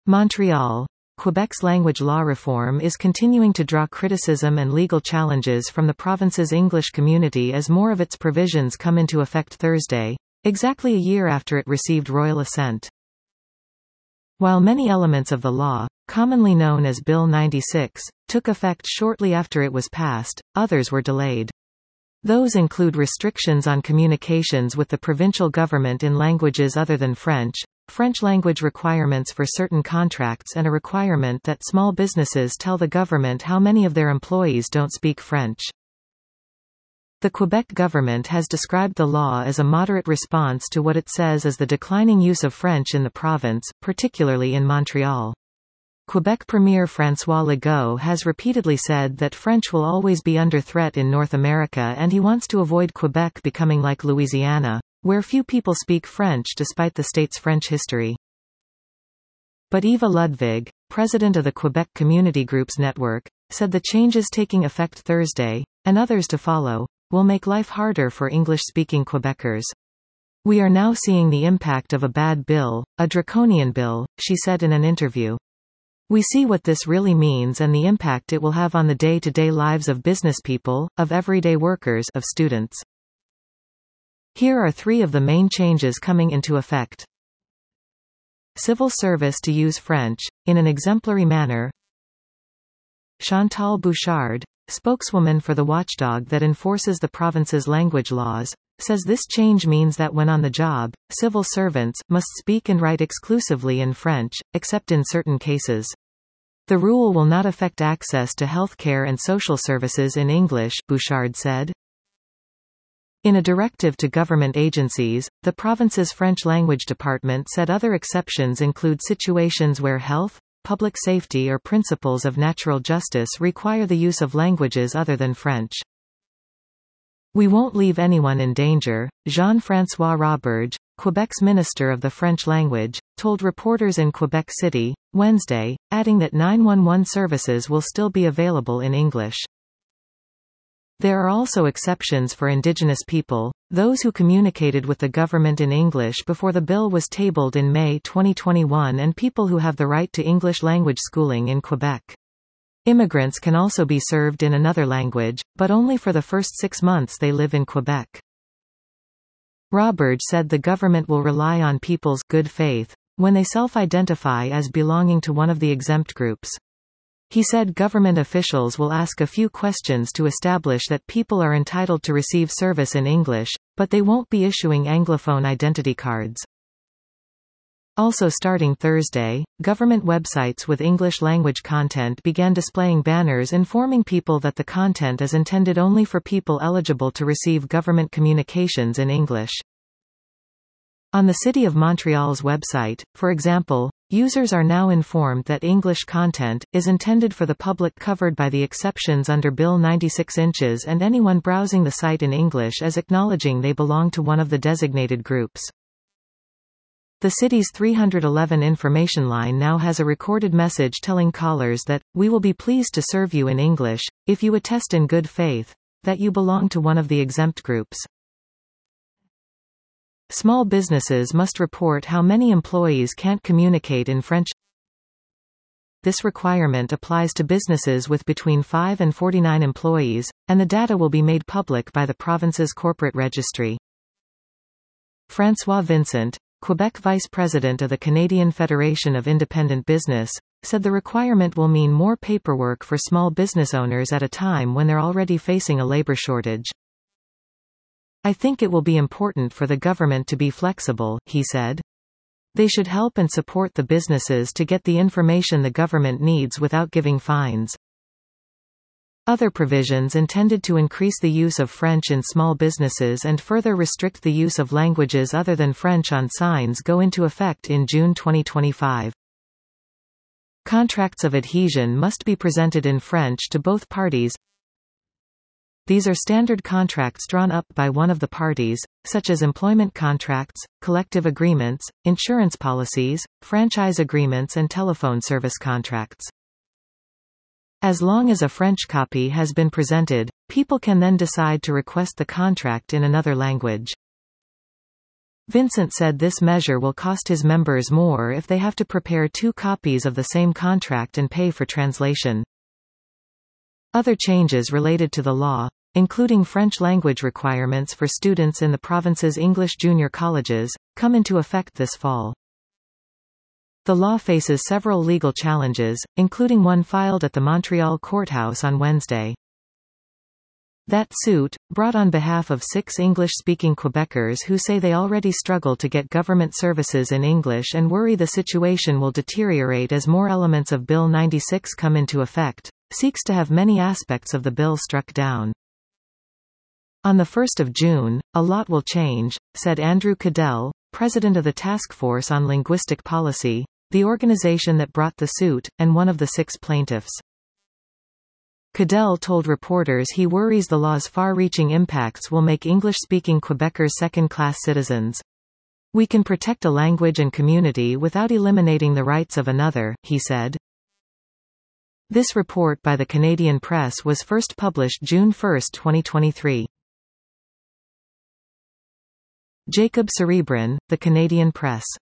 Montreal. Quebec's language law reform is continuing to draw criticism and legal challenges from the province's English community as more of its provisions come into effect Thursday, exactly a year after it received royal assent. While many elements of the law, commonly known as Bill 96, took effect shortly after it was passed, others were delayed. Those include restrictions on communications with the provincial government in languages other than French, French language requirements for certain contracts, and a requirement that small businesses tell the government how many of their employees don't speak French. The Quebec government has described the law as a moderate response to what it says is the declining use of French in the province, particularly in Montreal. Quebec Premier François Legault has repeatedly said that French will always be under threat in North America, and he wants to avoid Quebec becoming like Louisiana, where few people speak French despite the state's French history. But Eva Ludwig, president of the Quebec Community Groups Network, said the changes taking effect Thursday, and others to follow, will make life harder for English-speaking Quebecers. "We are now seeing the impact of a bad bill, a draconian bill," she said in an interview. "We see what this really means and the impact it will have on the day-to-day lives of businesspeople, of everyday workers, of students." Here are three of the main changes coming into effect. Civil service to use French, in an exemplary manner. Chantal Bouchard, spokeswoman for the watchdog that enforces the province's language laws, says this change means that when on the job, civil servants must speak and write exclusively in French, except in certain cases. The rule will not affect access to health care and social services in English, Bouchard said. In a directive to government agencies, the province's French language department said other exceptions include situations where health, public safety or principles of natural justice require the use of languages other than French. "We won't leave anyone in danger," Jean-François Roberge, Quebec's Minister of the French language, told reporters in Quebec City, Wednesday, adding that 911 services will still be available in English. There are also exceptions for Indigenous people, those who communicated with the government in English before the bill was tabled in May 2021, and people who have the right to English language schooling in Quebec. Immigrants can also be served in another language, but only for the first 6 months they live in Quebec. Roberge said the government will rely on people's good faith when they self-identify as belonging to one of the exempt groups. He said government officials will ask a few questions to establish that people are entitled to receive service in English, but they won't be issuing Anglophone identity cards. Also starting Thursday, government websites with English language content began displaying banners informing people that the content is intended only for people eligible to receive government communications in English. On the City of Montreal's website, for example, users are now informed that English content is intended for the public covered by the exceptions under Bill 96 inches, and anyone browsing the site in English is acknowledging they belong to one of the designated groups. The city's 311 information line now has a recorded message telling callers that, "We will be pleased to serve you in English, if you attest in good faith that you belong to one of the exempt groups." Small businesses must report how many employees can't communicate in French. This requirement applies to businesses with between 5 and 49 employees, and the data will be made public by the province's corporate registry. François Vincent, Quebec Vice President of the Canadian Federation of Independent Business, said the requirement will mean more paperwork for small business owners at a time when they're already facing a labor shortage. "I think it will be important for the government to be flexible," he said. "They should help and support the businesses to get the information the government needs without giving fines." Other provisions intended to increase the use of French in small businesses and further restrict the use of languages other than French on signs go into effect in June 2025. Contracts of adhesion must be presented in French to both parties. These are standard contracts drawn up by one of the parties, such as employment contracts, collective agreements, insurance policies, franchise agreements and telephone service contracts. As long as a French copy has been presented, people can then decide to request the contract in another language. Vincent said this measure will cost his members more if they have to prepare 2 copies of the same contract and pay for translation. Other changes related to the law, including French language requirements for students in the province's English junior colleges, come into effect this fall. The law faces several legal challenges, including one filed at the Montreal courthouse on Wednesday. That suit, brought on behalf of 6 English-speaking Quebecers who say they already struggle to get government services in English and worry the situation will deteriorate as more elements of Bill 96 come into effect, seeks to have many aspects of the bill struck down. On 1 June, a lot will change, said Andrew Cadell, president of the Task Force on Linguistic Policy, the organization that brought the suit, and one of the 6 plaintiffs. Cadell told reporters he worries the law's far-reaching impacts will make English-speaking Quebecers second-class citizens. We can protect a language and community without eliminating the rights of another, he said. This report by the Canadian Press was first published June 1, 2023. Jacob Cerebrin, The Canadian Press.